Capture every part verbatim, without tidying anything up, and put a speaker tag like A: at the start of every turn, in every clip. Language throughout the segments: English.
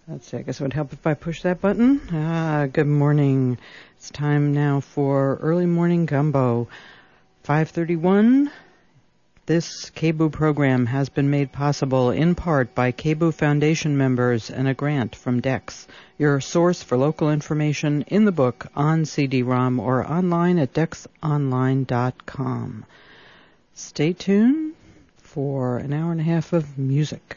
A: Let's see, I guess it would help if I push that button. Ah, good morning. It's time now for Early Morning Gumbo. five thirty-one. This K B O O program has been made possible in part by K B O O Foundation members and a grant from DEX, your source for local information in the book, on C D ROM, or online at dex online dot com. Stay tuned for an hour and a half of music.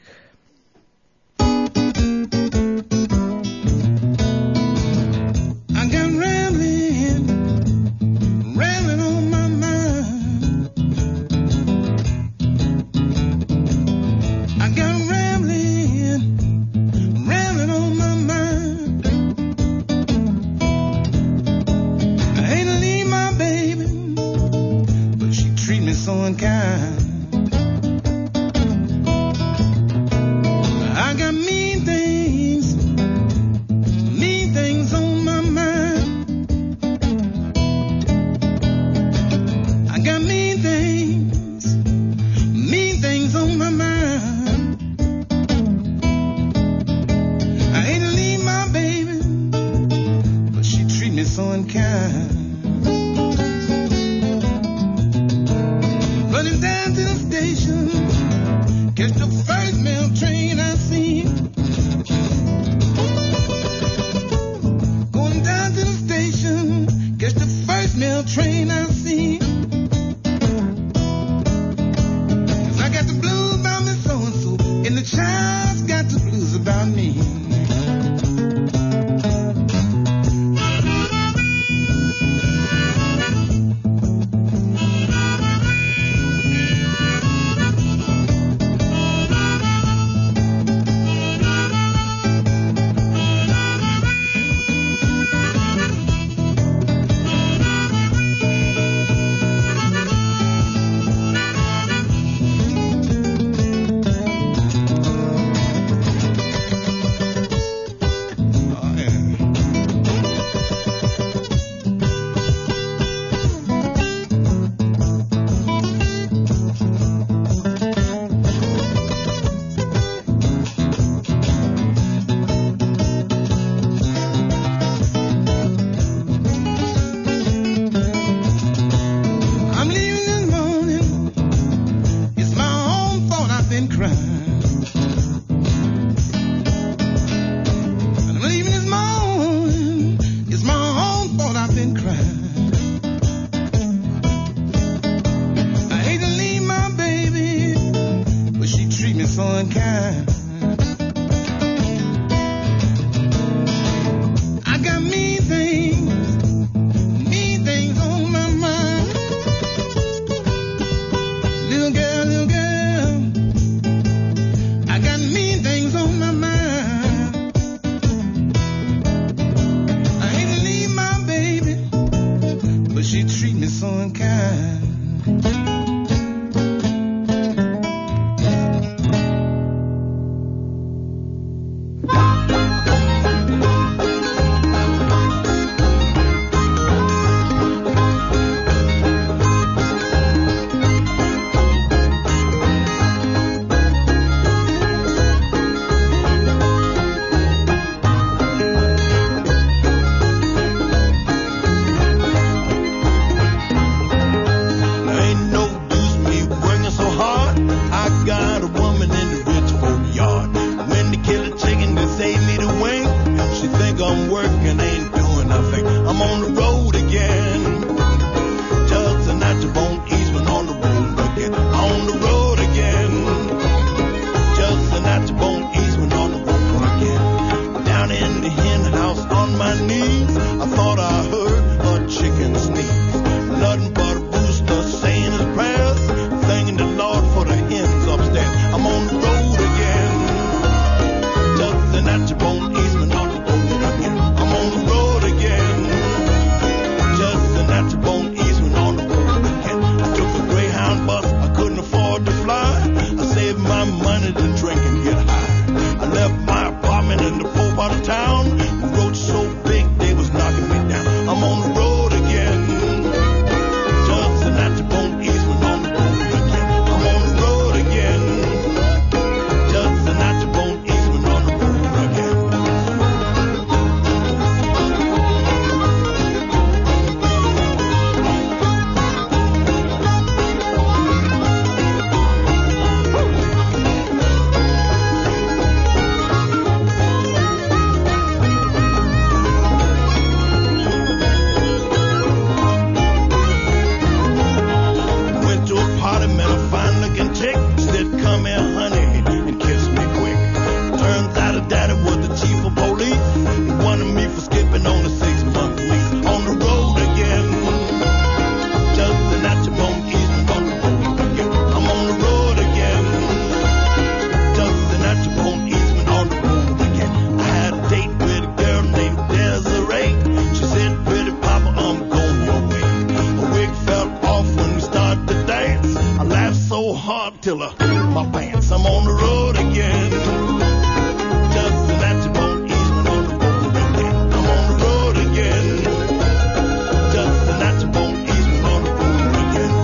B: till uh, my pants. I'm on the road again. Just an atchibone easement on the road again. I'm on the road again. Just an atchibone easement on the road again.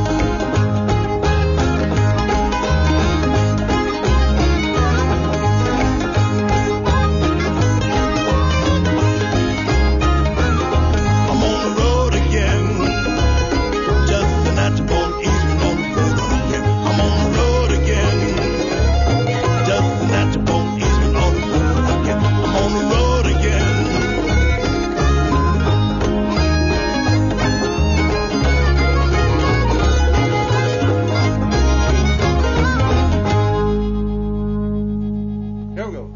B: I'm on the road again. Just an atchibone easement on the road again. I'm on the road again. Just an atchibone easement on the road again. I'm on the road again. Here we go.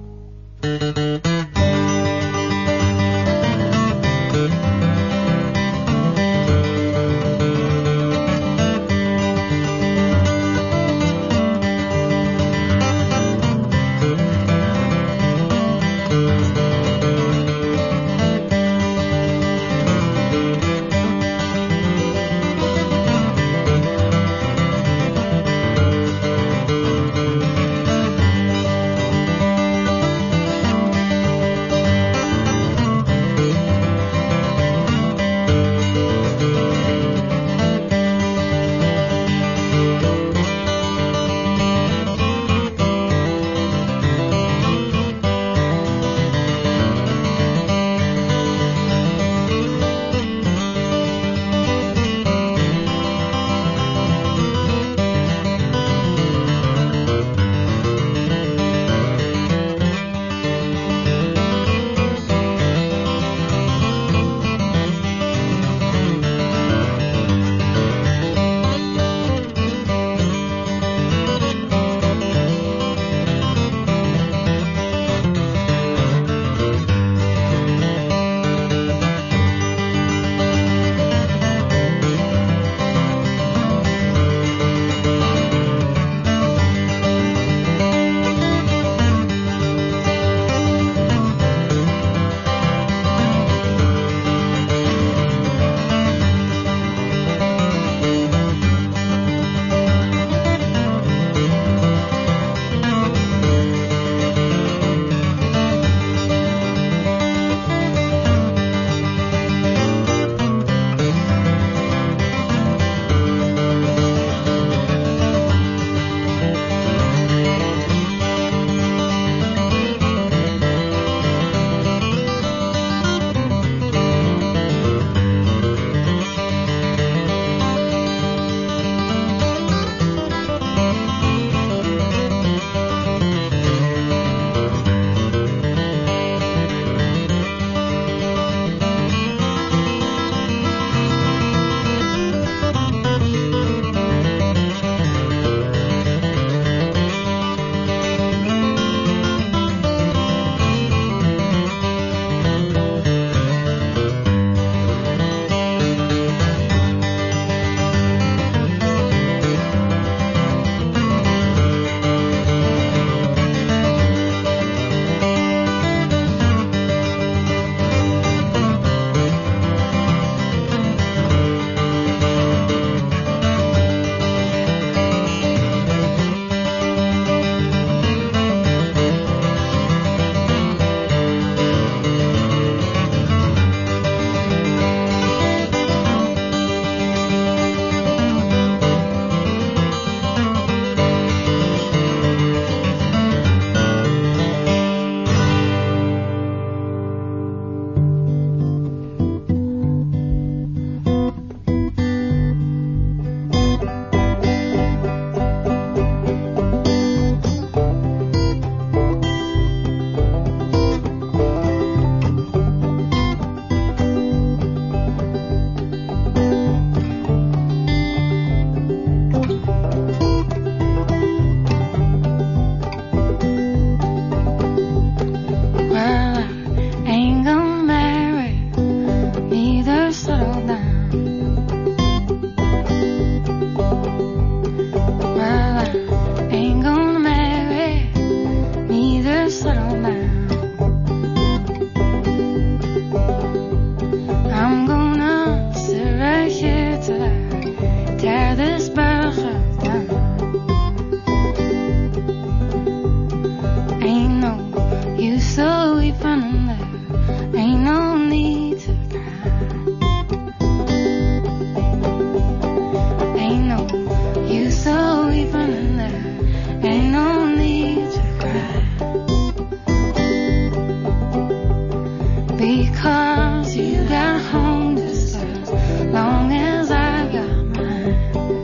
C: because you got home just as long as I got mine.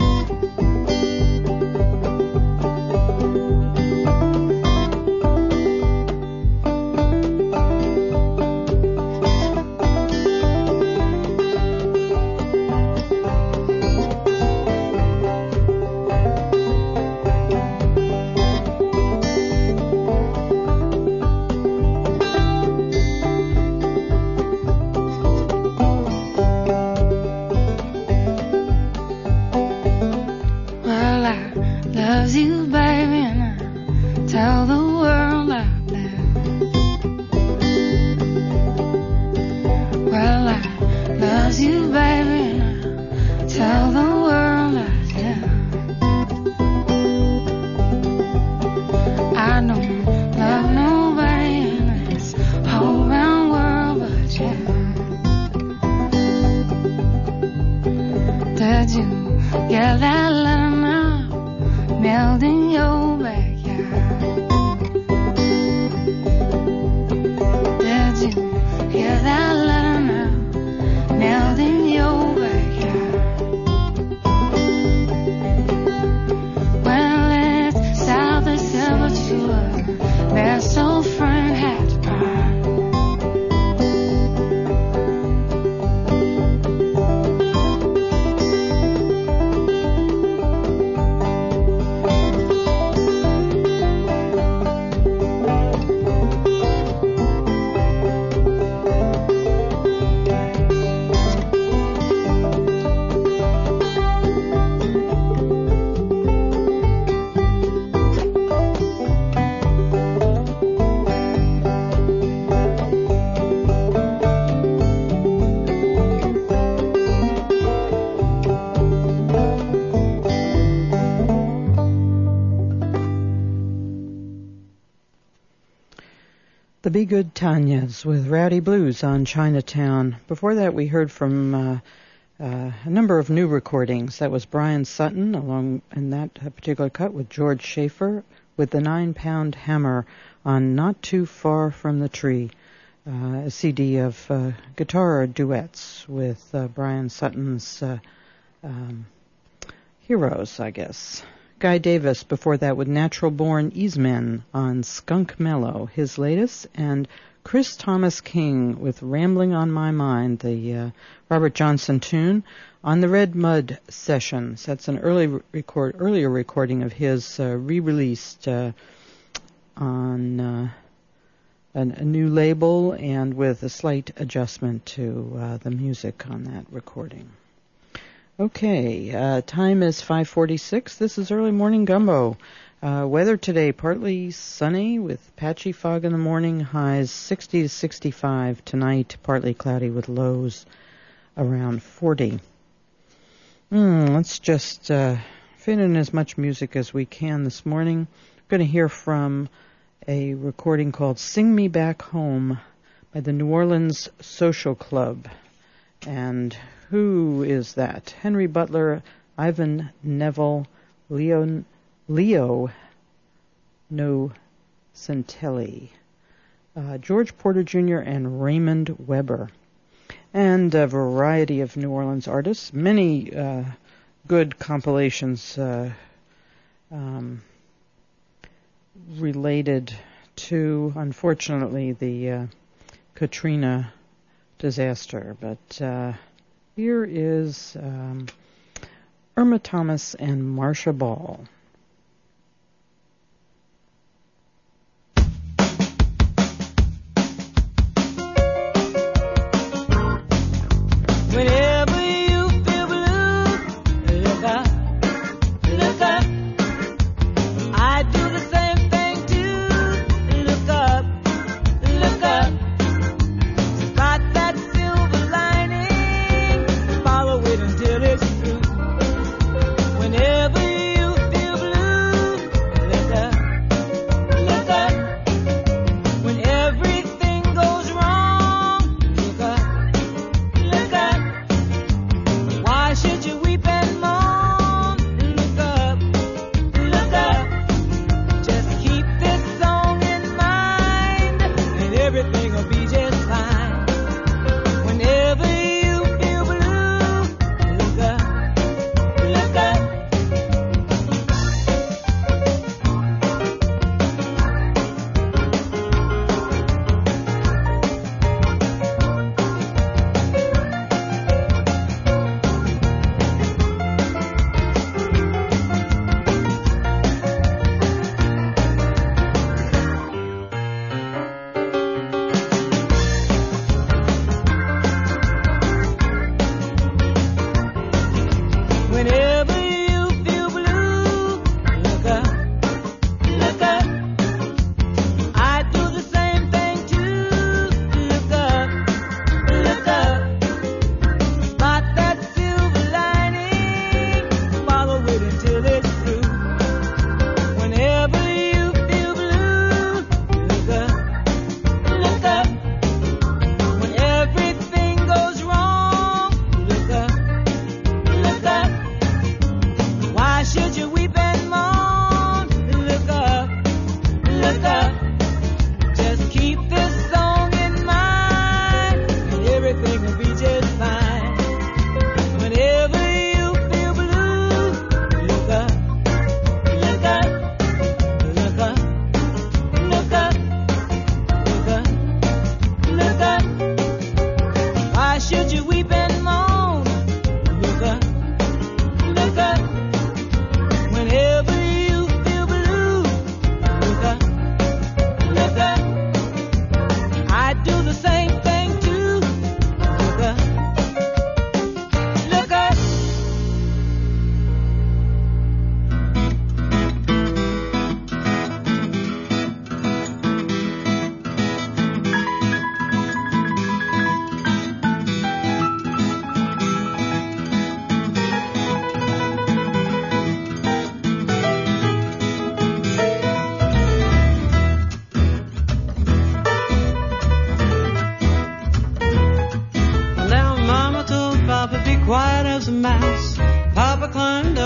A: The Be Good Tanyas with Rowdy Blues on Chinatown. Before that, we heard from uh, uh, a number of new recordings. That was Brian Sutton, along in that particular cut with George Schaefer, with the Nine Pound Hammer on Not Too Far From the Tree, uh, a C D of uh, guitar duets with uh, Brian Sutton's uh, um, heroes, I guess. Guy Davis before that with Natural Born Easemen on Skunk Mellow, his latest, and Chris Thomas King with Rambling on My Mind, the uh, Robert Johnson tune, on the Red Mud Sessions. That's an early record, earlier recording of his, uh, re-released uh, on uh, an, a new label and with a slight adjustment to uh, the music on that recording. Okay, uh, time is five forty-six. This is Early Morning Gumbo. Uh, weather today, partly sunny with patchy fog in the morning, highs sixty to sixty-five. Tonight, partly cloudy with lows around forty. Mm, let's just uh, fit in as much music as we can this morning. We're going to hear from a recording called Sing Me Back Home by the New Orleans Social Club. And who is that? Henry Butler, Ivan Neville, Leo, Leo Nocentelli, uh, George Porter Junior, and Raymond Weber. And a variety of New Orleans artists. Many uh, good compilations uh, um, related to, unfortunately, the uh, Katrina disaster. But uh, here is um, Irma Thomas and Marcia Ball.
D: Whenever you feel blue, look up, look up. I do the same thing too. Look up, look up. Spot that silver lining, follow it until it's through. Whenever you feel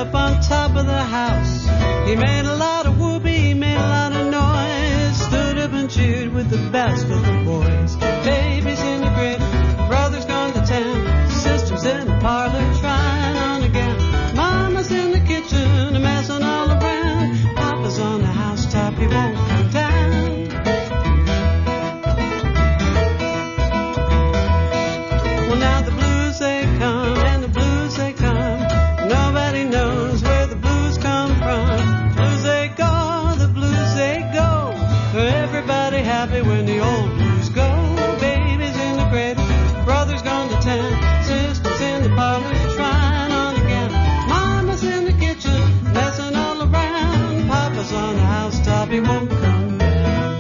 E: up on top of the house. He made a lot of whoopee, he made a lot of noise. Stood up and cheered with the best of the boys. Babies in the cradle, brothers gone to town, sisters in the parlor trying on again. Mama's in the kitchen, a messing all around. Papa's on the housetop, he won't come down. Well, now the blues they come, and the blues they come. Nobody knows where the blues come from. Blues they go, the blues they go. Everybody happy when the old blues go. Babies in the cradle, brothers gone to town, sisters in the parlor trying on again. Mama's in the kitchen, messing all around. Papa's on the housetop, he won't come down.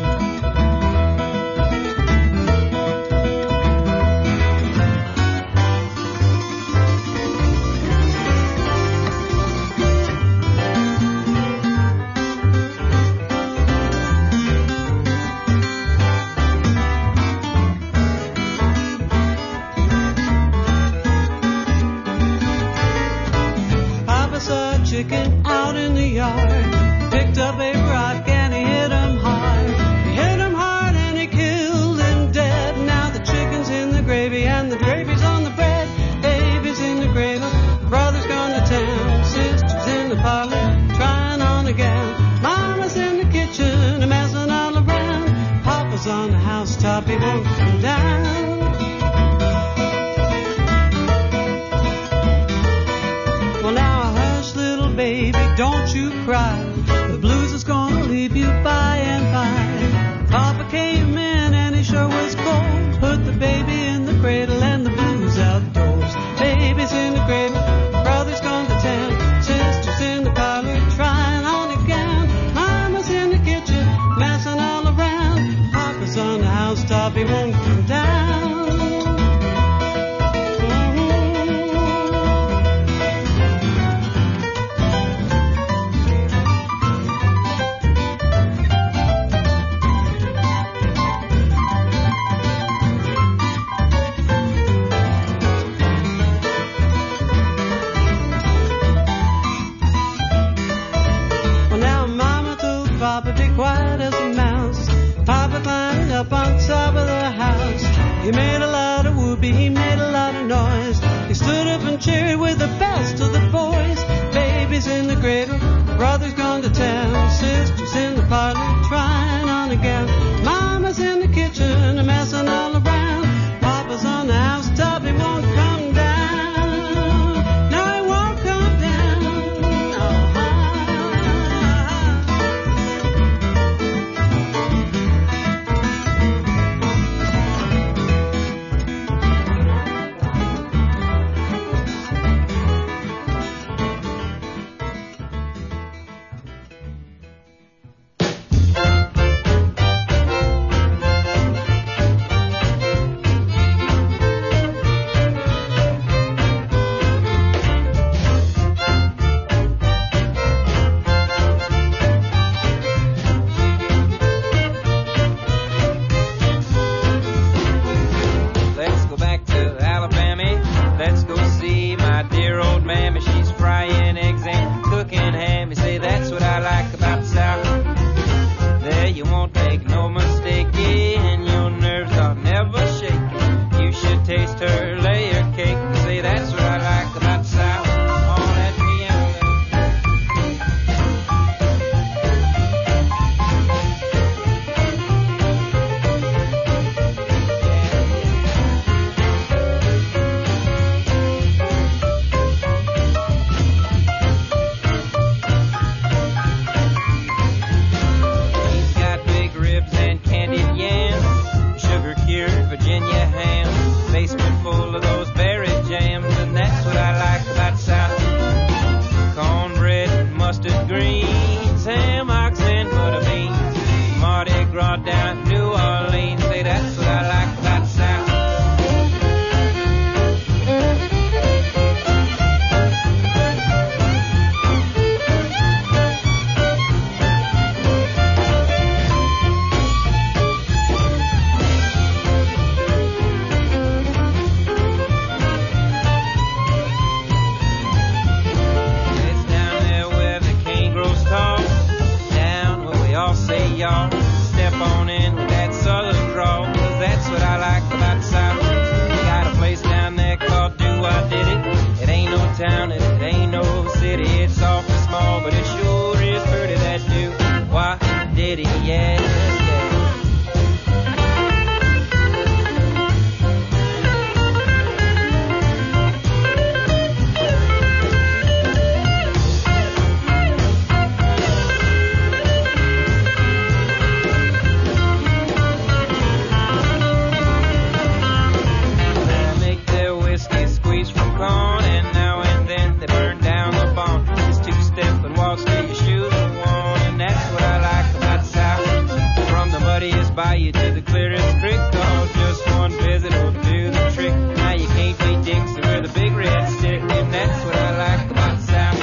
E: Chicken out in the yard, picked up a rock and he hit him hard. He hit him hard and he killed him dead. Now the chicken's in the gravy and the gravy's on the bread. Baby's in the cradle, brother's gone to town, sisters in the parlor trying on again. Mama's in the kitchen, a messing all around. Papa's on the housetop, he won't come down. Baby, don't you cry. The blues is gonna leave you by and by. Papa came in and he sure was cold. Put the baby in the cradle and the blues outdoors. Baby's in the cradle, brother's gone to town, sisters in the parlor trying on again. Mama's in the kitchen, messing all around. Papa's on the housetop, he won't come down. Quiet as a mouse. Papa climbed up on top of the house. He made a lot of whoopee, he made a lot of noise. He stood up and cheered with the best of the boys. Baby's in the cradle, brother's gone to town, sisters in the parlor trying on again. Mama's in the kitchen, a messing all around. Papa's on the housetop, he won't come down. No, he won't come down. Oh,
F: to the clearest creek, 'cause just one visit will do the trick. Now you can't beat Dixie with a big red stick, and that's what I like about the South.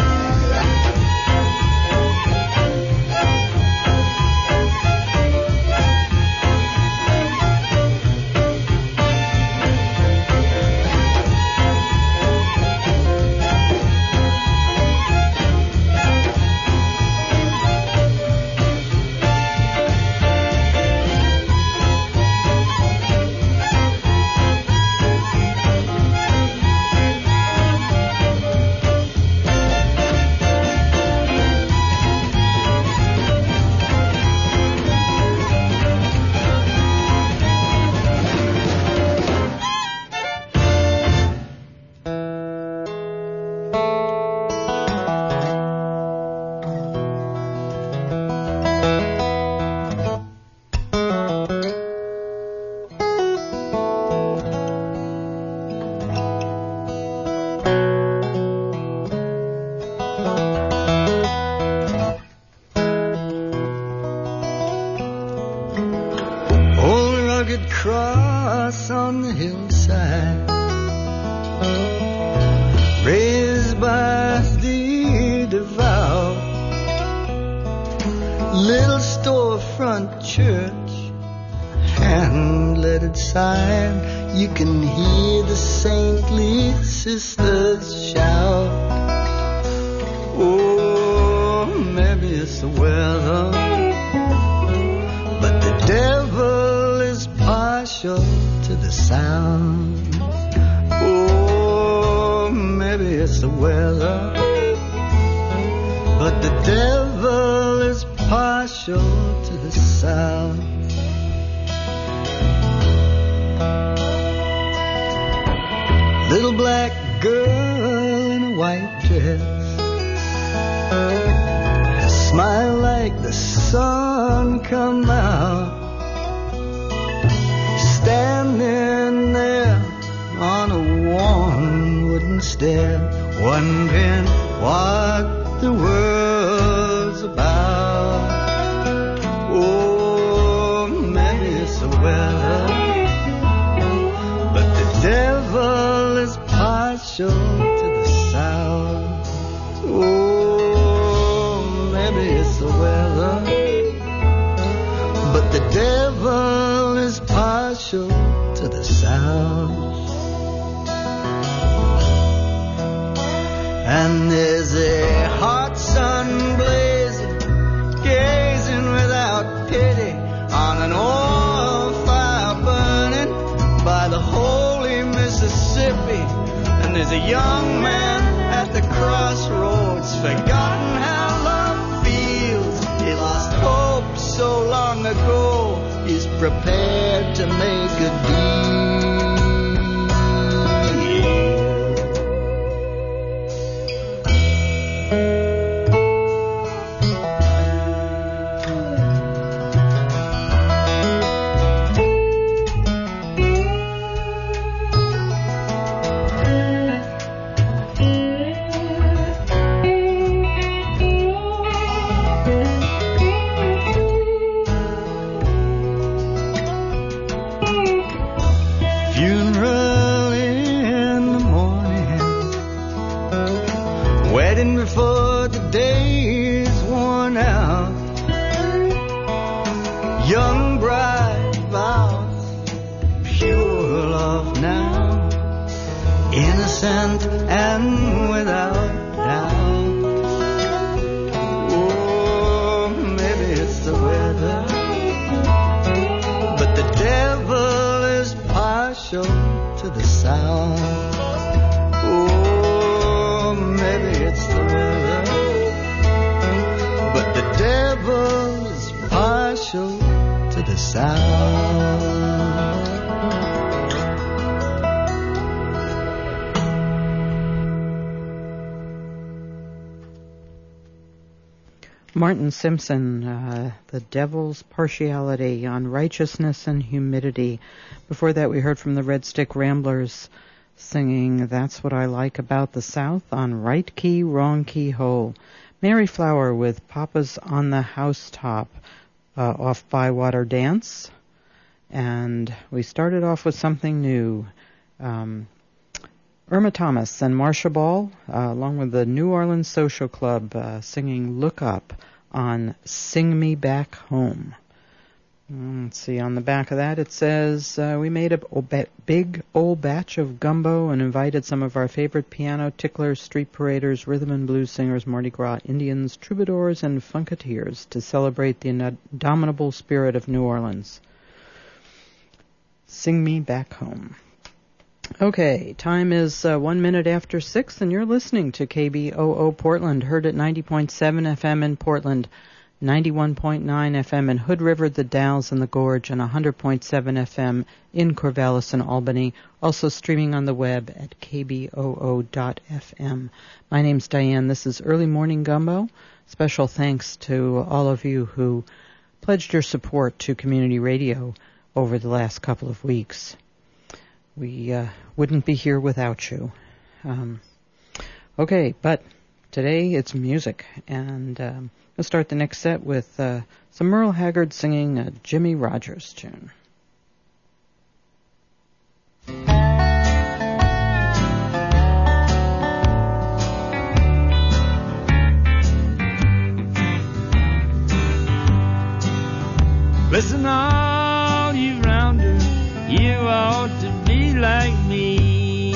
G: Cross on the hillside, raised by the devout, little storefront church, hand-lettered sign. You can hear the saintly sisters shout. Oh, maybe it's the weather, but the devil is partial to the sound. Oh, maybe it's the weather, but the devil is partial to the sound. Little black girl in a white dress, smile like the sun come out, standing there on a worn wooden stair, wondering what the world's about. Oh, maybe it's the weather, but the devil is partial to the sound. Oh, maybe it's the weather, but the devil is partial to the sound. And there's a hot sun blazing, gazing without pity on an oil fire burning by the holy Mississippi. And there's a young man at the crossroads, forgotten how love feels. He lost hope so long ago, he's prepared to make a deal. Before the day is worn out, young bride vows pure love now, innocent and without doubt. Oh, maybe it's the weather, but the devil is partial to the sound. Oh, maybe it's the weather, but the devil is partial to the sound.
A: Martin Simpson, uh, The Devil's Partiality on Righteousness and Humidity. Before that, we heard from the Red Stick Ramblers singing That's What I Like About the South on Right Key, Wrong Key Hole. Mary Flower with Papa's on the Housetop uh, off Bywater Dance. And we started off with something new. Um, Irma Thomas and Marcia Ball, uh, along with the New Orleans Social Club, uh, singing Look Up on Sing Me Back Home. Mm, let's see, on the back of that it says, uh, we made a old ba- big old batch of gumbo and invited some of our favorite piano ticklers, street paraders, rhythm and blues singers, Mardi Gras Indians, troubadours, and funketeers to celebrate the indomitable spirit of New Orleans. Sing Me Back Home. Okay, time is uh, one minute after six, and you're listening to K B O O Portland, heard at ninety point seven F M in Portland, ninety-one point nine F M in Hood River, the Dalles, and the Gorge, and one hundred point seven F M in Corvallis and Albany, also streaming on the web at k b o o dot f m. My name's Diane. This is Early Morning Gumbo. Special thanks to all of you who pledged your support to community radio over the last couple of weeks. We uh, wouldn't be here without you. Um, okay, but today it's music, and um, we'll start the next set with uh, some Merle Haggard singing a Jimmy Rogers tune.
F: Listen, all you rounders, you ought to be like me.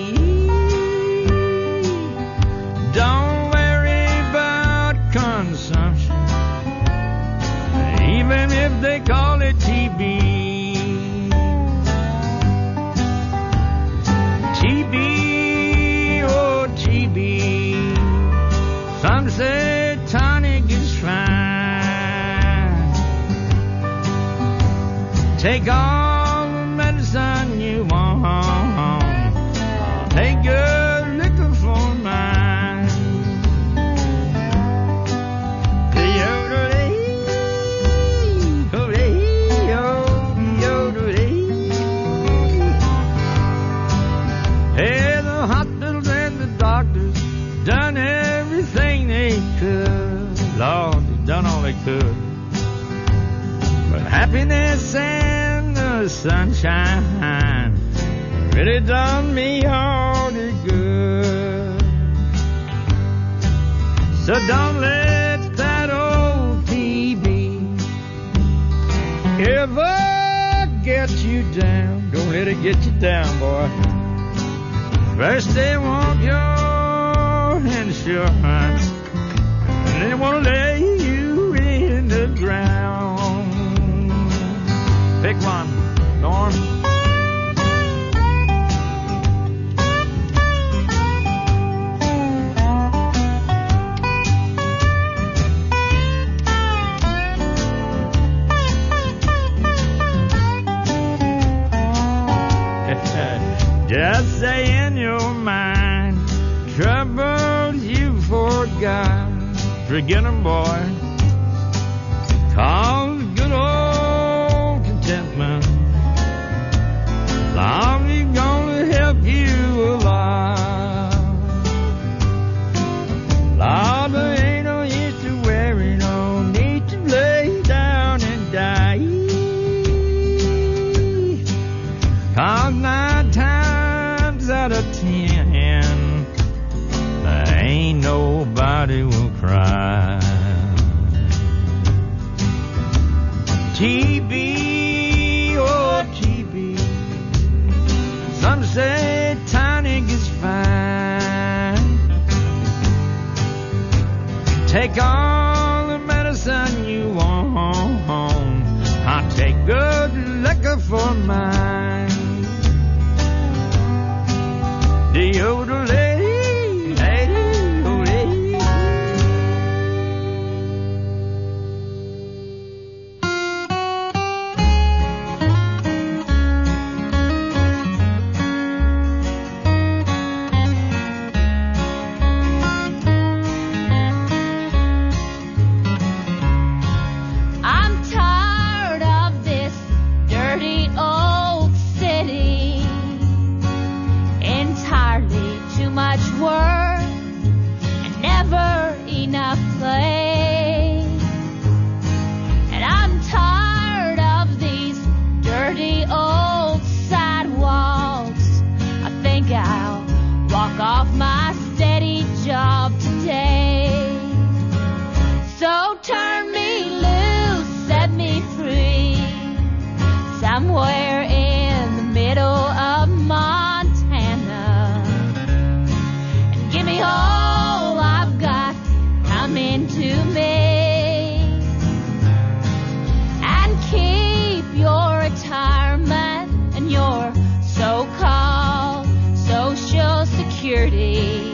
F: Don't worry about consumption, even if they call it T B. T B, oh T B, some say tonic is fine. Take all the medicine you want. I'll take your liquor for mine. Hey, the hospitals and the doctors done everything they could. Lord, they done all they could. But happiness and the sunshine really done me all the good. So don't let that old T B ever get you down. Don't let it get you down, boy. First they want your insurance, and they want to lay you in the ground. Pick one, Norm. Just say in your mind, troubles you forgot. Forget them, boy. Cause good old contentment, long is gonna help you a lot. Lord, there ain't no use to worry, no need to lay down and die. Cause nine times out of ten, there ain't nobody will cry. T B, oh T B, some say tonic is fine. Take all the medicine you want. I'll take good liquor for mine. Deodorant, lady, lady, oh lady.
C: I'm tired of this dirty old city. Entirely too much work and never enough play. And I'm tired of these dirty dirty old sidewalks. I think I'll walk off my steady job today. So turn me loose, set me free, somewhere in the middle of Montana, and give me all I've got coming to me, and keep your retirement and your so-called Social Security.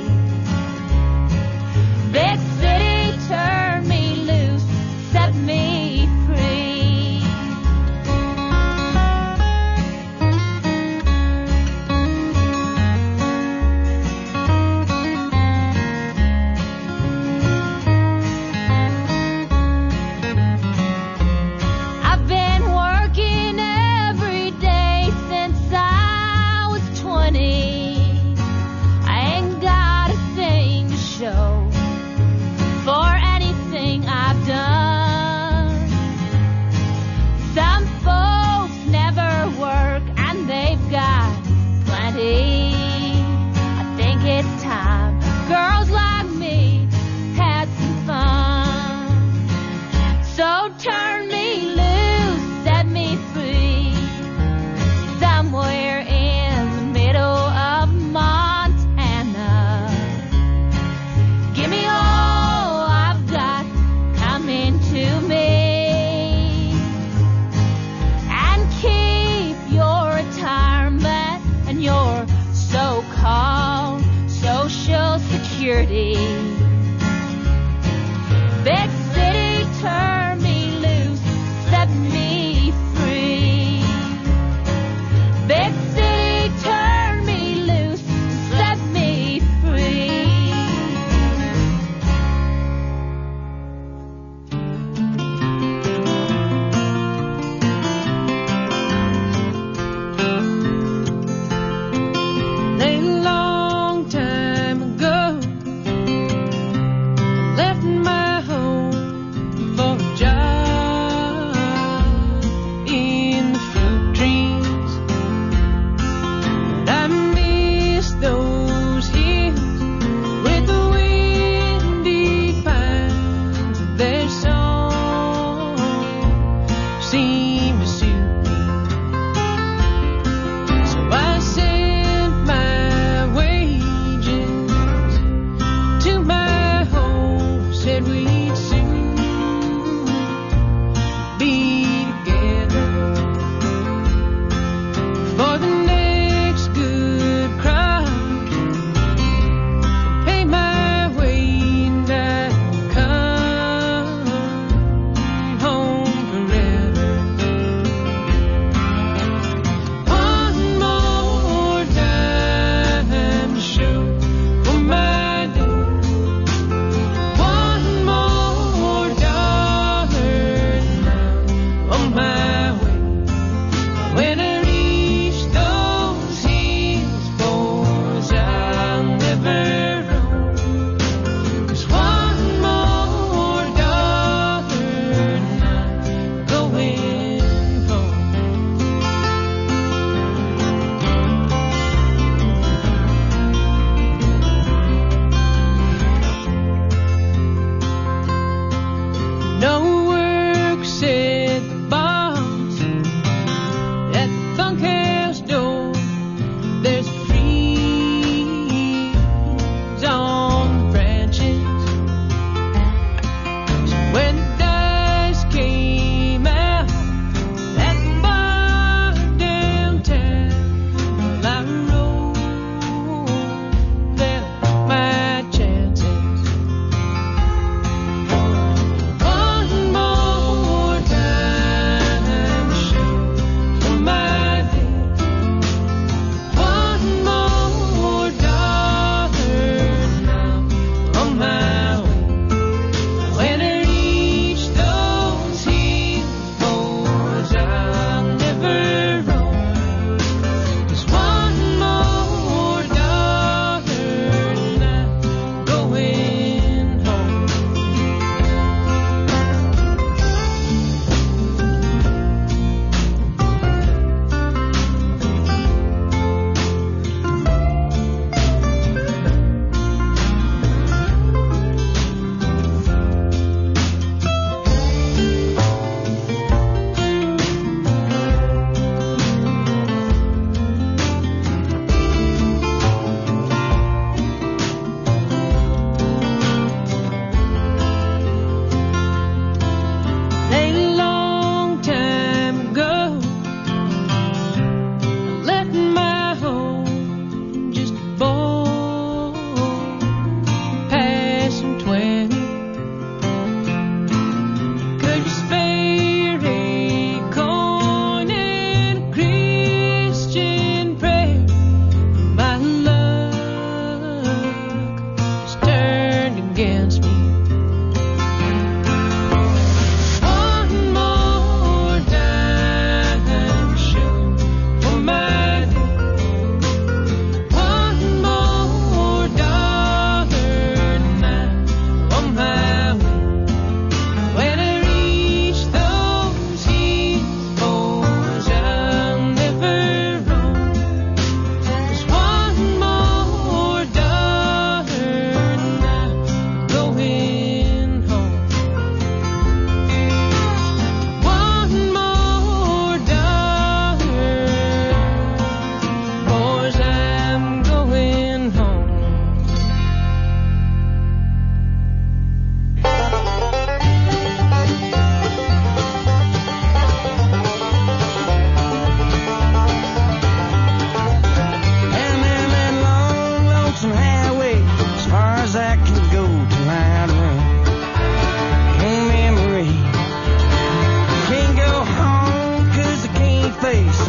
C: Big city, turn me loose, set me free.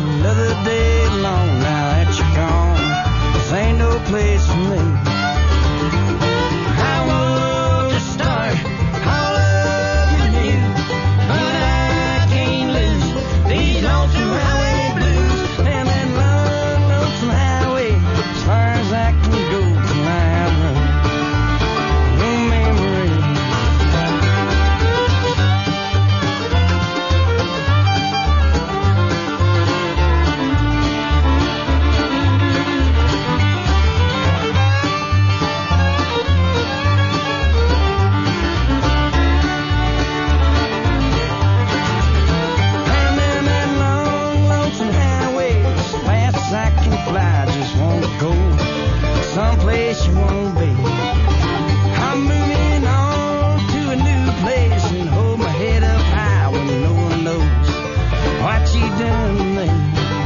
G: another day long. Now that you're gone, this ain't no place for me. I want to start all over new, but I can't lose these lonesome highway blues. And that long, lonesome highway, as far as I can go till I'm no memory. I'm in that long, lonesome highway, as fast as I can fly. I just wanna go someplace you won't be. I'm moving on to a new place and hold my head up high when no one knows what you done to me.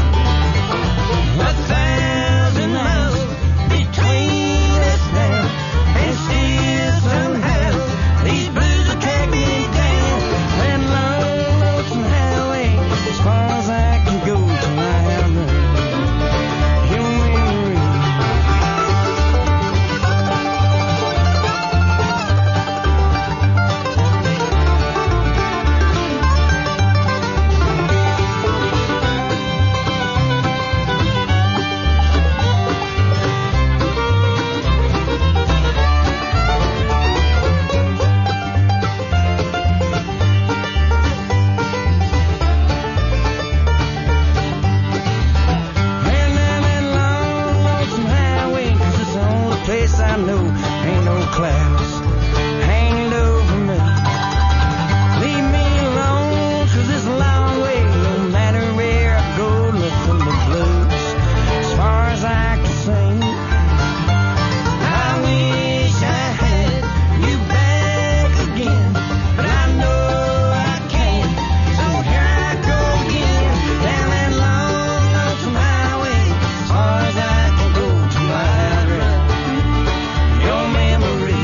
G: A thousand miles between us now, and still somehow these blues will track me down. That long, lonesome highway, as far as I can go till I have your memory. Man, man, that long, lonesome highway, 'cause it's the only place I know. Ain't no clouds hanging over me. Leave me alone, 'cause it's a long way. No matter where I go, nothing but blues. As far as I can sing, I wish I had you back again, but I know I can't. So here I go again, down that long, lonesome highway, as far as I can go till I have your memory.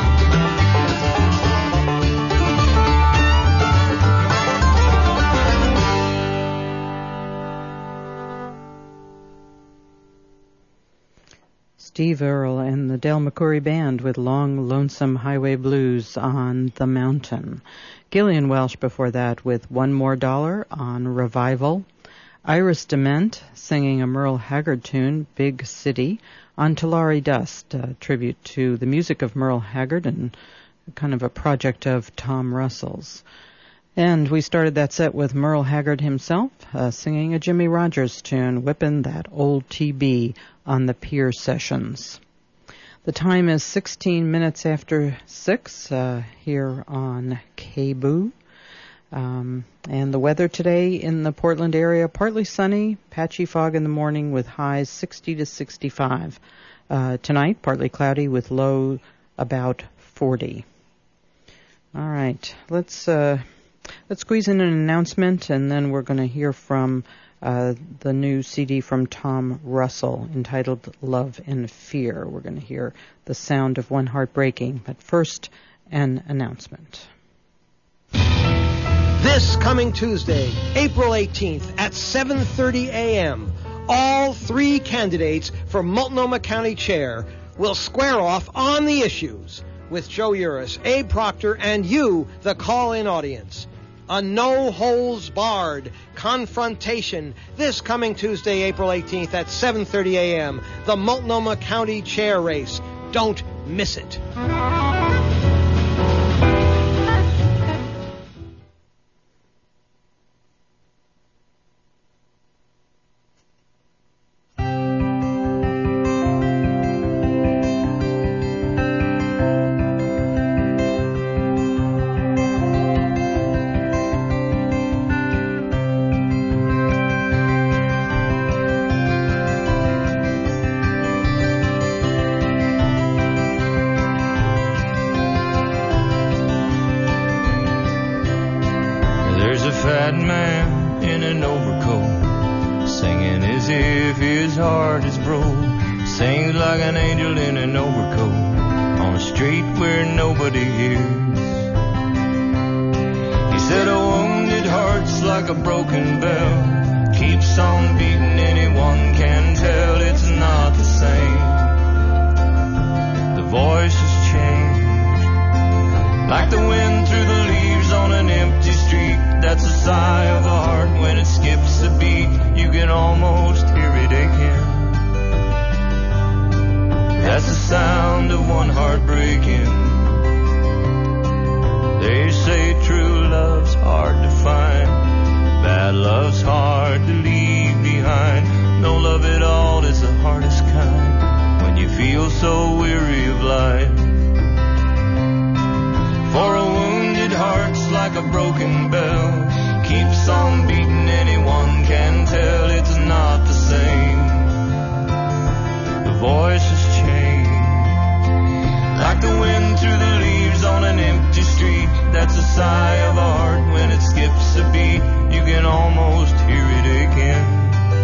A: Steve Earle and the Del McCoury Band with Long Lonesome Highway Blues on The Mountain. Gillian Welsh before that with One More Dollar on Revival. Iris Dement singing a Merle Haggard tune, Big City, on Tulare Dust, a tribute to the music of Merle Haggard and kind of a project of Tom Russell's. And we started that set with Merle Haggard himself uh, singing a Jimmy Rogers tune, Whippin' That Old T B, on the Pier Sessions. The time is sixteen minutes after six uh, here on K B O O. Um, and the weather today in the Portland area, partly sunny, patchy fog in the morning with highs sixty to sixty-five. Uh, tonight, partly cloudy with low about forty. All right, let's... Uh, Let's squeeze in an announcement, and then we're going to hear from uh, the new C D from Tom Russell entitled Love and Fear. We're going to hear the sound of One Heart Breaking, but first, an announcement.
H: This coming Tuesday, April eighteenth at seven thirty a.m., all three candidates for Multnomah County Chair will square off on the issues with Joe Uris, Abe Proctor, and you, the call-in audience. A no-holds-barred confrontation this coming Tuesday, April eighteenth at seven thirty a.m., the Multnomah County Chair race. Don't miss it.
I: keeps on beating. Anyone can tell it's not the same. The voice has changed, like the wind through the leaves on an empty street. That's a sigh of the heart when it skips a beat. You can almost hear it again. That's the sound of one heart breaking. They say true love's hard to find, bad love's hard to leave behind. No love at all is the hardest kind, when you feel so weary of life. For a wounded heart's like a broken bell, keeps on beating. Anyone can tell it's not the same. The voice has changed, like the wind through the leaves on an empty street. That's a sigh of a heart when it skips a beat. You can almost hear it again.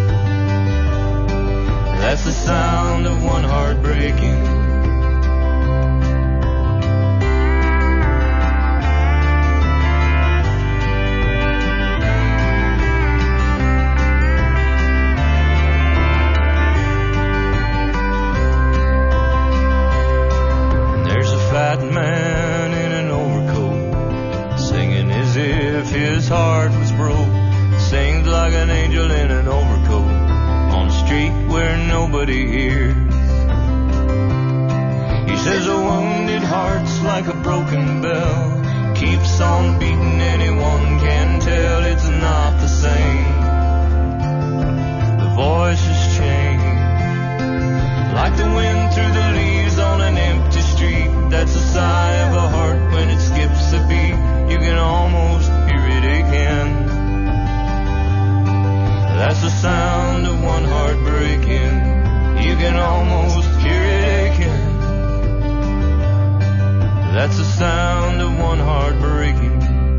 I: That's the sound of one heart breaking. Fat man in an overcoat, singing as if his heart was broke. Sings like an angel in an overcoat, on a street where nobody hears. He says a wounded heart's like a broken bell, keeps on beating. Anyone can tell it's not the same. The voice has changed, like the wind through the leaves on an empty street. That's a sigh of a heart when it skips a beat. You can almost hear it again. That's the sound of one heart breaking. You can almost hear it again. That's the sound of one heart breaking.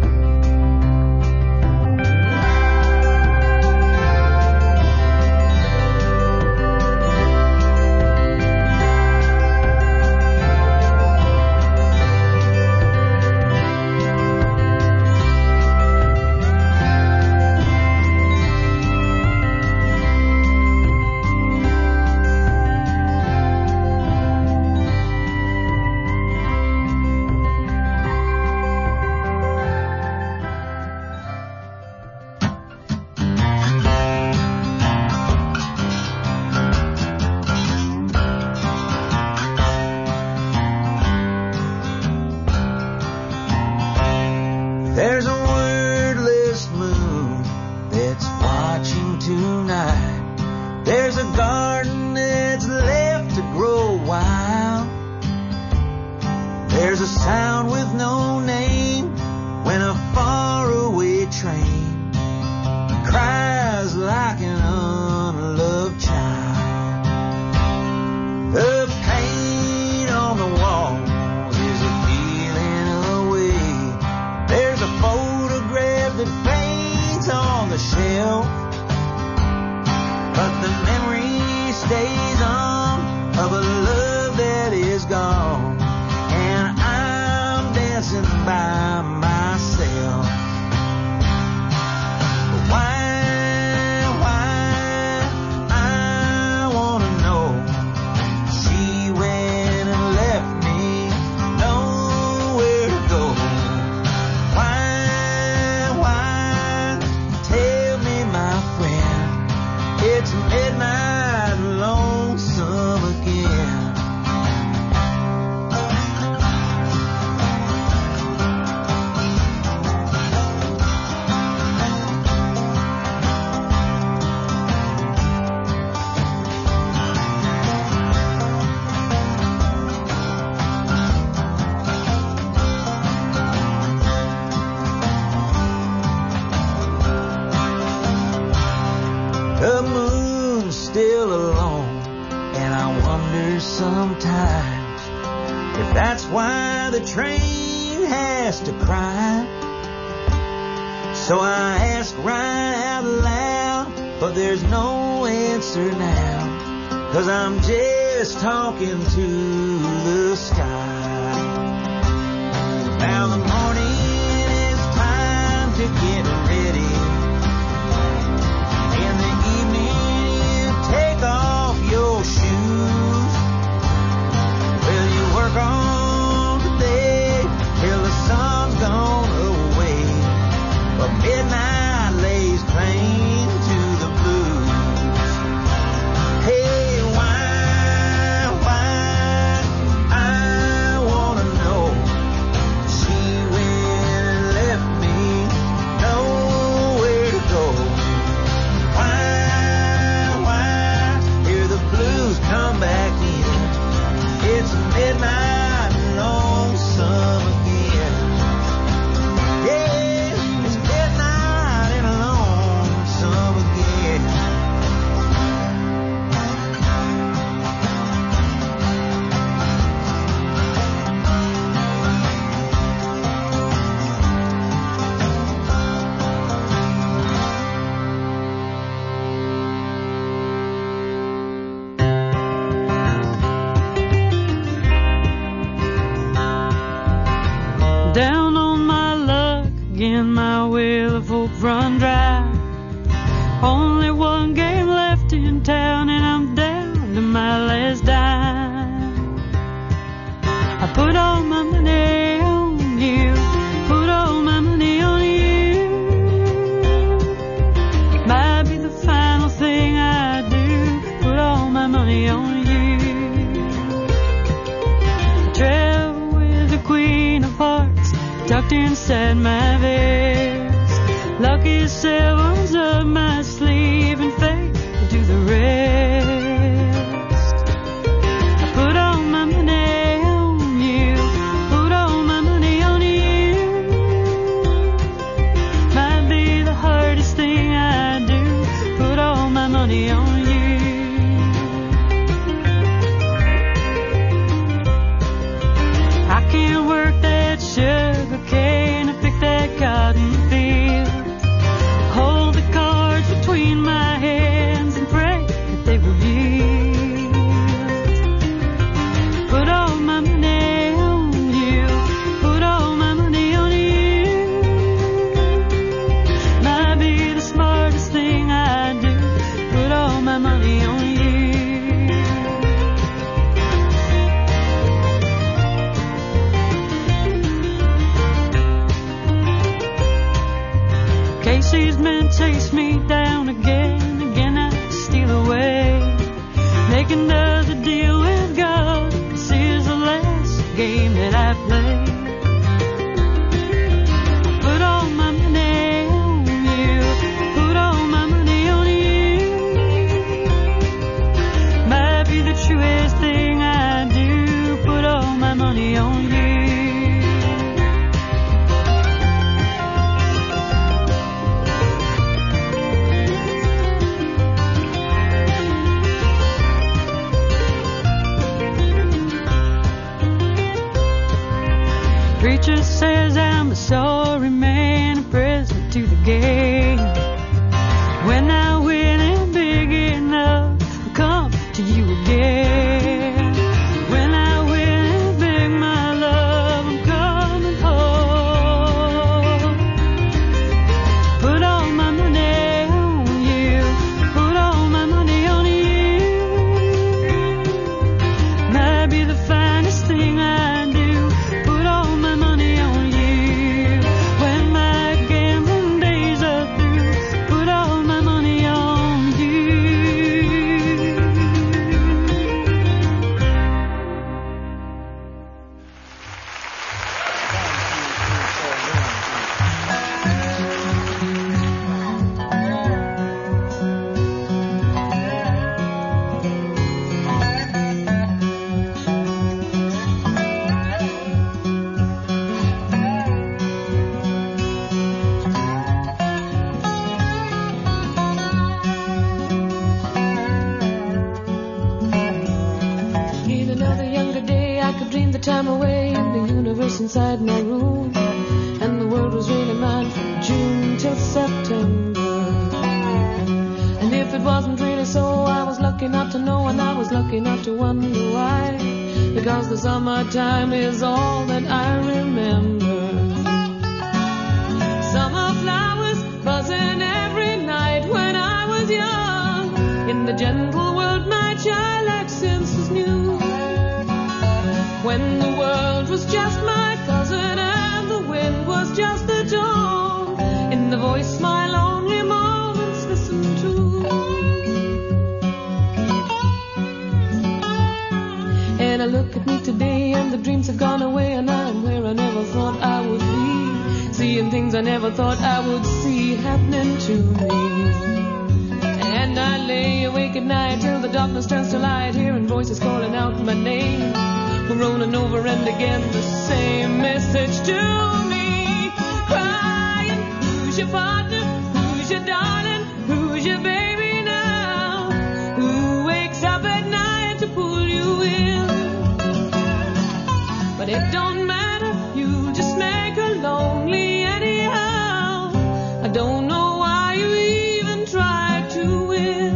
J: Talking to the sky. Now the morning is time to get ready. In
E: beside my vest. Lucky sevens up my sleeve and fate will do the rest. I put all my money on you, put all my money on you. Might be the hardest thing I do, put all my money on you. I can't work that sugar cane to pick that cotton field. Hold the cards between my hands and pray that they will yield. Put all my money on you, put all my money on you. Might be the smartest thing I do, put all my money on you. Casey's men chase me down again, again I steal away. Make another deal with God, this is the last game that I play. Put all my money on you, put all my money on you. Might be the truest thing I do, put all my money on you. Preacher says I'm a sorry man, a prisoner to the game. When I win it big enough, I'll come to you again. When I win it big, my love, I'm coming home. Put all my money on you, put all my money on you. Might be the finest thing I do, put all my money on you. When my gambling days are through, put all my money on you. In another younger day, I could dream the time away in the universe inside my room, and the world was really mine from June till September. And if it wasn't really so, I was lucky not to know, and I was lucky not to wonder why, because the summertime is all that I remember. Summer flowers buzzing every night when I was young. In the gentle world my childlike senses knew. When the world was just my cousin and the wind was just the dawn, in the voice my lonely moments listened to. And I look at me today and the dreams have gone away, and I'm where I never thought I would be, seeing things I never thought I would see happening to me. And I lay awake at night till the darkness turns to light, hearing voices calling out my name, rolling over and again the same message to me, crying, who's your partner, who's your darling, who's your baby now, who wakes up at night to pull you in. But it don't matter, you just make her lonely anyhow. I don't know why you even try to win.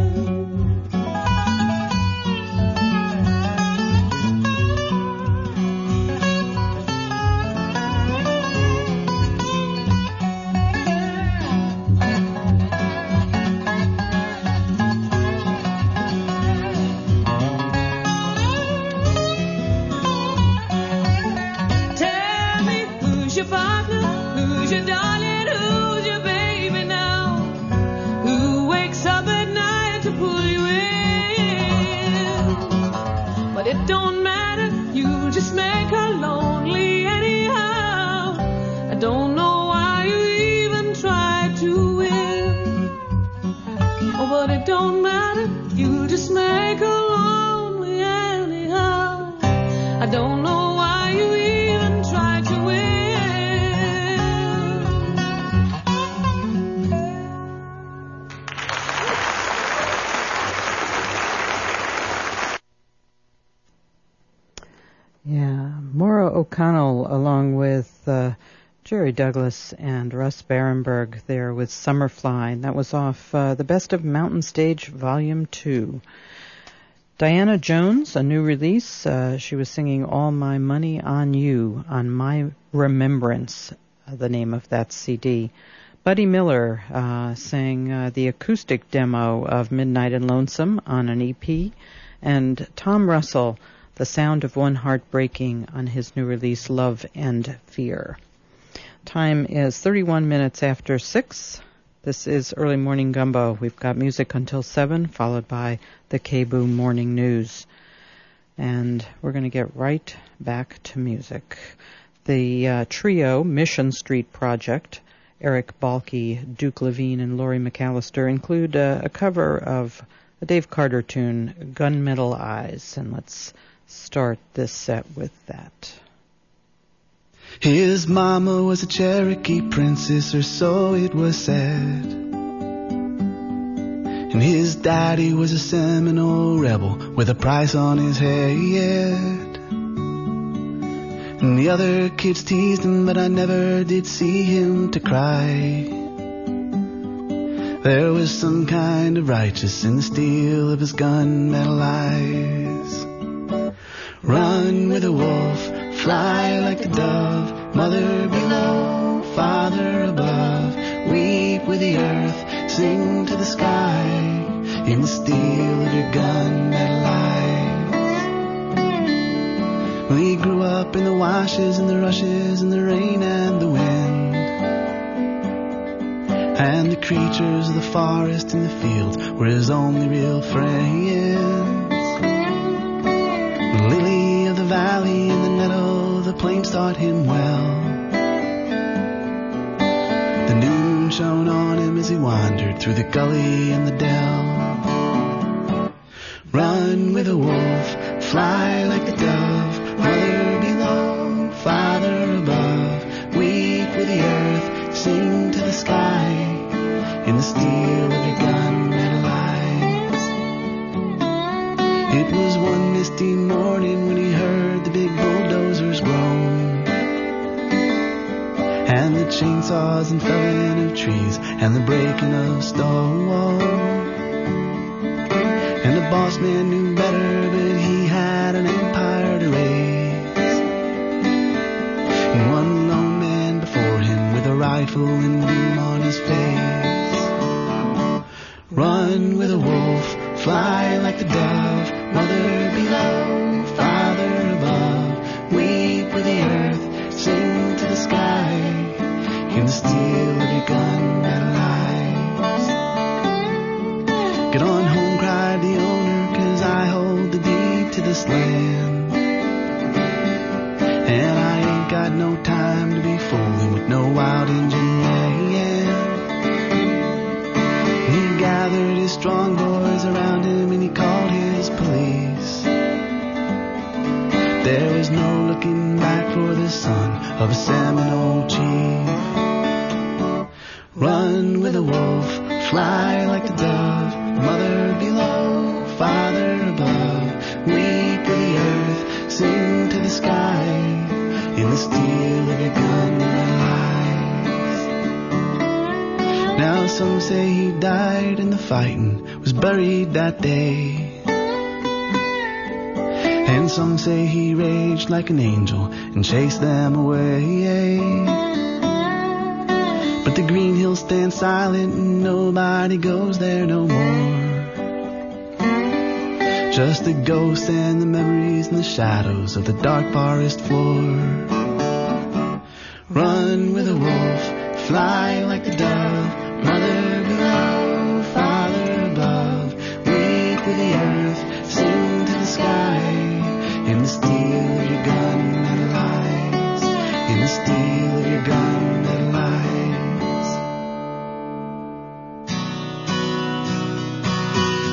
E: don't matter. You just make her lonely anyhow. I don't know why you even try to win.
A: Yeah, Maura O'Connell along with uh, Jerry Douglas and Russ Barenberg there with Summerfly. And that was off uh, the Best of Mountain Stage Volume two. Diana Jones, a new release. Uh, she was singing All My Money on You on My Remembrance, uh, the name of that C D. Buddy Miller uh, sang uh, the acoustic demo of Midnight and Lonesome on an E P. And Tom Russell, The Sound of One Heart Breaking on his new release, Love and Fear. Time is thirty-one minutes after six. This is Early Morning Gumbo. We've got music until seven, followed by the K B O O Morning News. And we're going to get right back to music. The uh, trio Mission Street Project, Eric Balke, Duke Levine, and Laurie McAllister, include uh, a cover of a Dave Carter tune, Gunmetal Eyes. And let's start this set with that.
K: His mama was a Cherokee princess, or so it was said. And his daddy was a Seminole rebel with a price on his head. And the other kids teased him, but I never did see him to cry. There was some kind of righteous in the steel of his gunmetal eyes. Run with a wolf, fly like the dove, mother below, father above, weep with the earth, sing to the sky, in the steel of your gunmetal eyes. We grew up in the washes and the rushes and the rain and the wind, and the creatures of the forest and the fields were his only real friends. The lily of the valley and the nettle, the plains taught him well. The noon shone on him as he wandered through the gully and the dell. Run with a wolf, fly like the dove, mother below, father above, weep with the earth, sing to the sky, in the steel of your gunmetal eyes. It was one misty morning when he heard the big bulldozers groan, and the chainsaws and felling of trees, and the breaking of stone walls. And the boss man knew better, but he had an empire to raise. And one lone man before him with a rifle and doom on his face. Run with a wolf, fly like the dove, mother below, father above, weep with the earth, sing to the sky, in the steel of your gunmetal eyes. Get on home, cried the owner, 'cause I hold the deed to this land. And I ain't got no time to be fooling with no wild Indian man. He gathered his strong boys around him and he called his police. There was no looking back for the son of a Seminole chief. Run with a wolf, fly like the dove, mother below, father above, weep with the earth, sing to the sky, in the steel of your gunmetal eyes. Now some say he died in the fighting, was buried that day. And some say he raged like an angel and chased them away. But the green hills stand silent and nobody goes there no more. Just the ghosts and the memories and the shadows of the dark forest floor. Run with a wolf, fly like the dove, mother below, father above, weep with the earth, sing to the sky, in the steel of your gunmetal eyes, in the steel of your gunmetal eyes.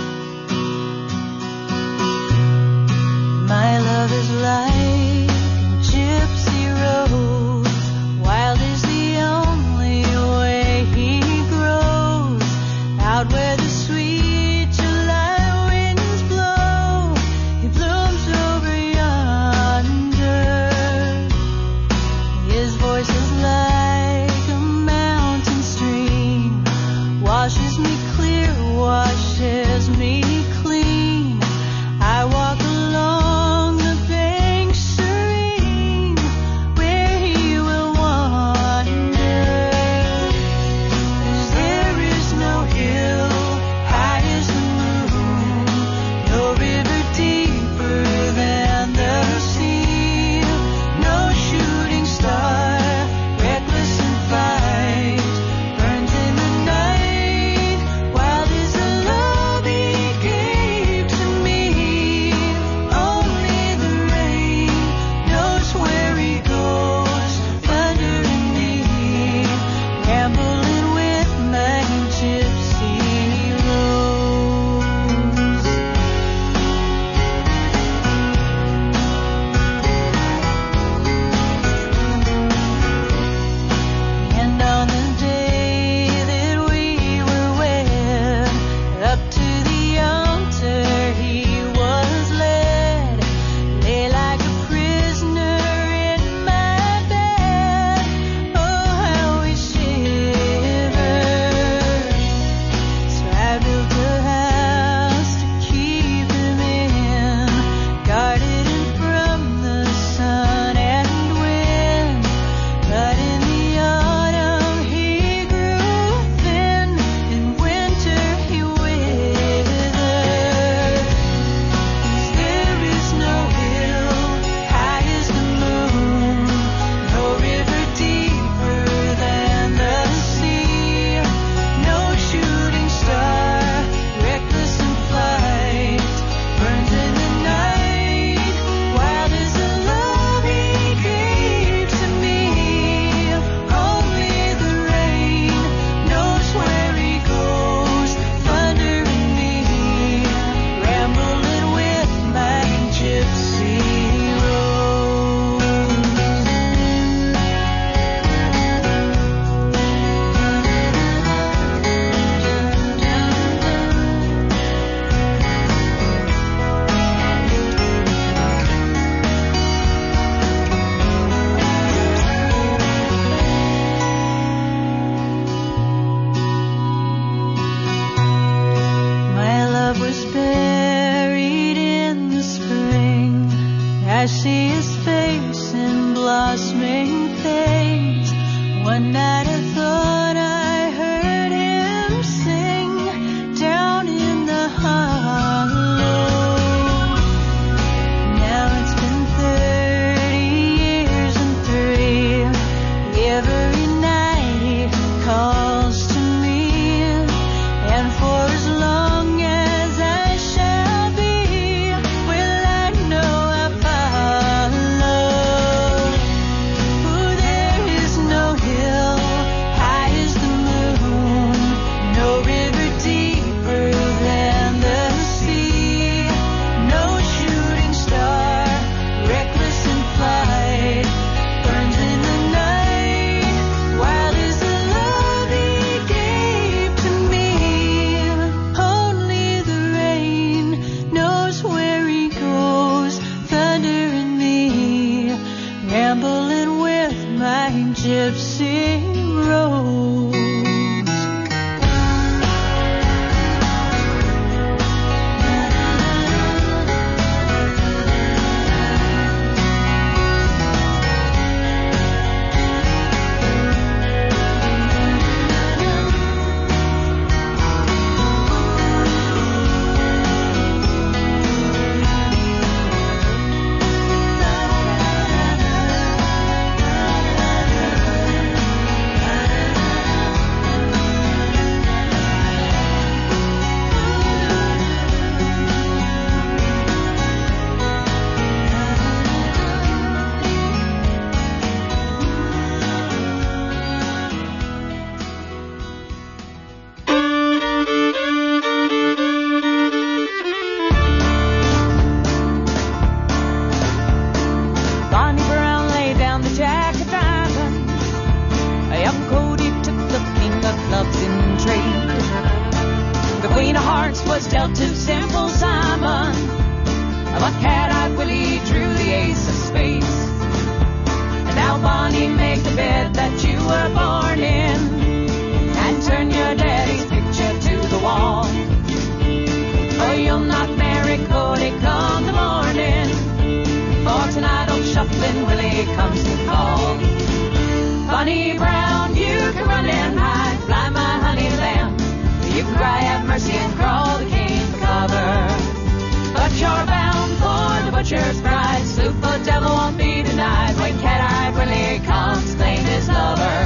L: Uncle Simon, but Cat-Eyed Willie drew the ace of spades. And now, Bonnie, make the bed that you were born in, and turn your daddy's picture to the wall. For you'll not marry Cody come the morning, for tonight old Shuffling Willie comes to call. Bunny Brown, you can run and hide, fly my honey lamb. You can cry, have mercy, and crawl the cane for cover. But you're bound for the butcher's bride. Slewfoot devil won't be denied when Cat-Eyed Willie comes claim his lover.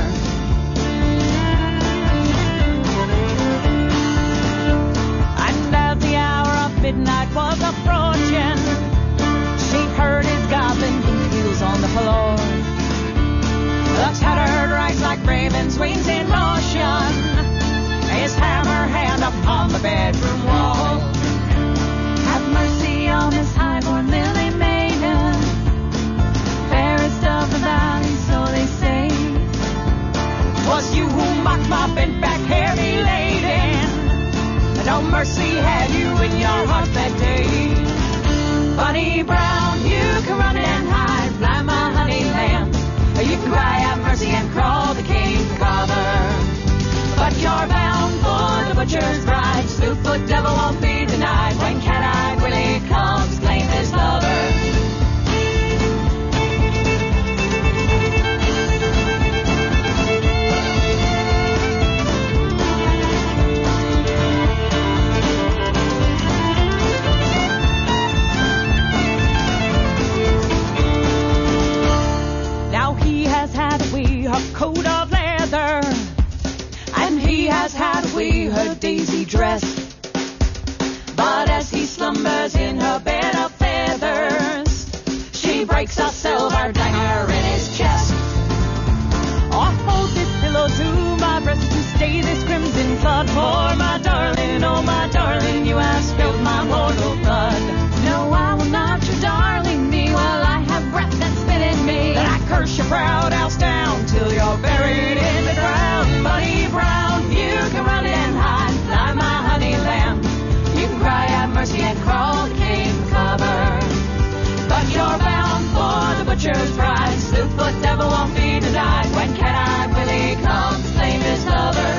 L: And as the hour of midnight was approaching, she heard his goblin heels on the floor. The tattered rags like ravens' wings in motion, his hammer hand upon the bedroom wall. Have mercy on this highborn lily maiden, fairest of the valley, so they say. 'Twas you who mocked my bent back heavy laden, no mercy had you in your heart that day. Bunny Brown, you can run and hide, fly my honey lamb. You can cry, have mercy, and crawl the cane for cover. But you're bound for the butcher's bride. Slewfoot devil won't be denied when Cat-Eyed Willie comes claim his lover. Her coat of leather, and he has had away her daisy dress. But as he slumbers in her bed of feathers, she breaks a silver dagger in his chest. I'll hold this pillow to my breast to stay this crimson flood. For my darling, oh my darling, you have spilled my mortal blood. No, I will not, your darling, me while I have breath that's spit in me. That I curse your proud house down till you're buried in the ground. Bunny Brown, you can run and hide, fly my honey lamb. You can cry, have mercy, and crawl the cane for cover. But you're bound for the butcher's bride. Slewfoot devil won't be denied when Cat-Eyed Willie comes claim his lover.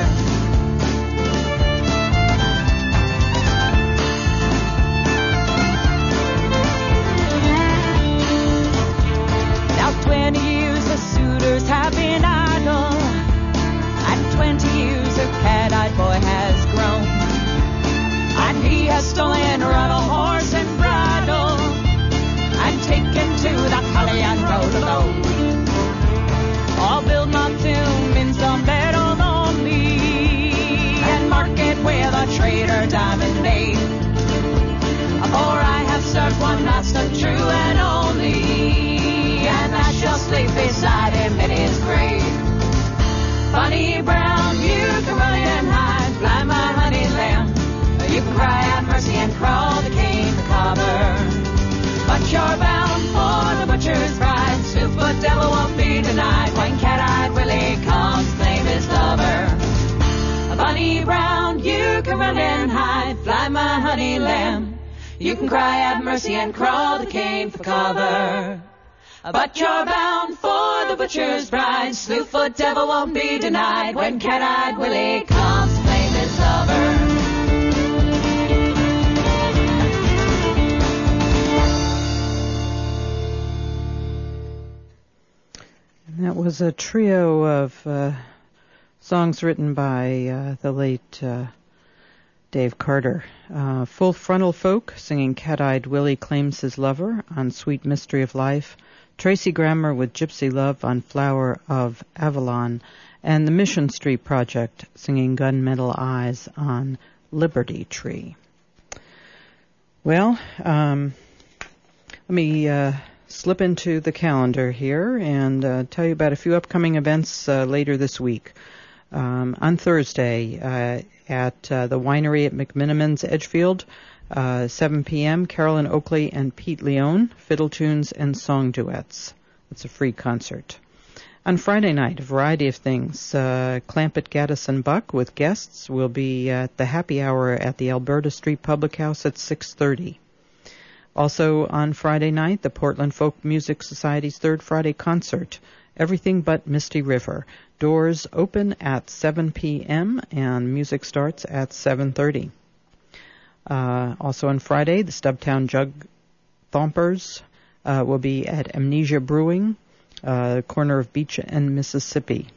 L: Now twenty years the suitors have been idle, and twenty years a cat-eyed boy has grown, and he has stolen, run a horse and bridle, and taken to the Cullion road alone. I'll build my tomb in some meadow lonely, and mark it with a traitor diamond name. For I have served one master true and only, and I shall sleep beside him in his grave. Bunny Brown, you can run and hide, fly my honey lamb. You can cry, have mercy, and crawl the cane for cover. But you're bound for the butcher's bride. Slewfoot devil won't be denied when Cat-Eyed Willie comes claim his lover. Bunny Brown, you can run and hide, fly my honey lamb. You can cry, have mercy, and crawl the cane for cover. But you're bound for the butcher's bride. Slewfoot devil won't be denied when Cat-Eyed Willie comes claim his lover.
A: And that was a trio of uh, songs written by uh, the late uh, Dave Carter. Uh, Full Frontal Folk singing Cat-Eyed Willie Claims His Lover on Sweet Mystery of Life. Tracy Grammer with Gypsy Love on Flower of Avalon. And the Mission Street Project singing Gunmetal Eyes on Liberty Tree. Well, um, let me uh, slip into the calendar here and uh, tell you about a few upcoming events uh, later this week. Um, on Thursday uh, at uh, the winery at McMinimans Edgefield, uh, seven p.m., Carolyn Oakley and Pete Leone, fiddle tunes and song duets. It's a free concert. On Friday night, a variety of things. Uh, Clampett, Gaddis, and Buck with guests will be at the happy hour at the Alberta Street Public House at six thirty. Also on Friday night, the Portland Folk Music Society's Third Friday Concert, Everything But Misty River. Doors open at seven p.m. and music starts at seven thirty. Uh, also on Friday, the Stubtown Jug Thompers uh, will be at Amnesia Brewing, uh, corner of Beach and Mississippi.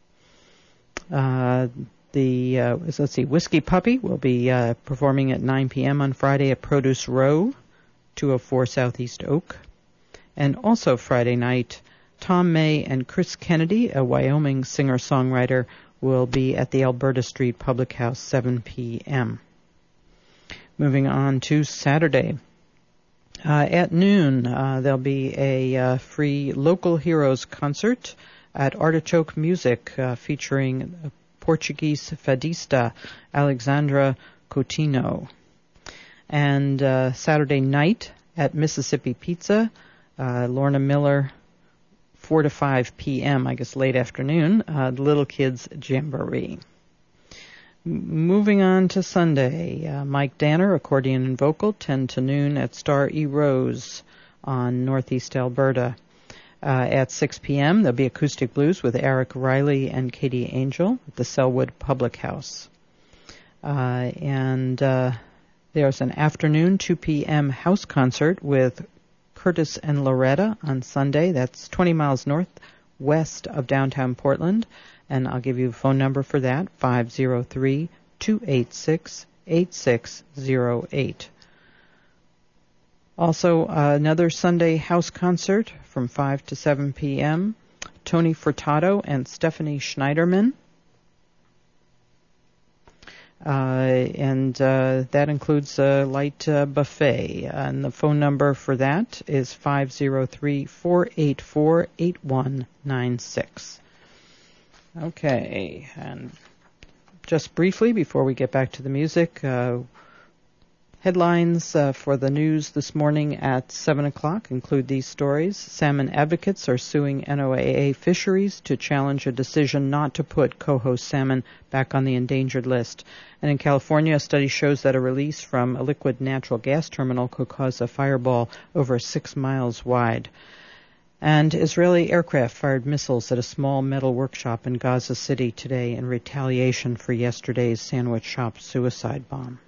A: Uh, the, uh, let's see, Whiskey Puppy will be uh, performing at nine p.m. on Friday at Produce Row, two oh four Southeast Oak. And also Friday night, Tom May and Chris Kennedy, a Wyoming singer-songwriter, will be at the Alberta Street Public House, seven p.m. Moving on to Saturday. Uh, at noon, uh, there'll be a uh, free Local Heroes concert at Artichoke Music uh, featuring Portuguese fadista Alexandra Coutinho. And uh, Saturday night at Mississippi Pizza, uh, Lorna Miller, four to five p.m., I guess late afternoon, uh, Little Kids Jamboree. Moving on to Sunday, uh, Mike Danner, accordion and vocal, ten to noon at Star E. Rose on Northeast Alberta. Uh, at six p.m., there'll be acoustic blues with Eric Riley and Katie Angel at the Selwood Public House. Uh, and uh, there's an afternoon two p.m. house concert with Curtis and Loretta on Sunday. That's twenty miles northwest of downtown Portland. And I'll give you a phone number for that, five oh three, two eight six, eight six oh eight. Also, uh, another Sunday house concert from five to seven p.m. Tony Furtado and Stephanie Schneiderman. Uh, and uh, that includes a light uh, buffet. And the phone number for that is five oh three, four eight four, eight one nine six. Okay, and just briefly before we get back to the music, uh, headlines uh, for the news this morning at seven o'clock include these stories. Salmon advocates are suing N O A A Fisheries to challenge a decision not to put coho salmon back on the endangered list. And in California, a study shows that a release from a liquid natural gas terminal could cause a fireball over six miles wide. And Israeli aircraft fired missiles at a small metal workshop in Gaza City today in retaliation for yesterday's sandwich shop suicide bomb.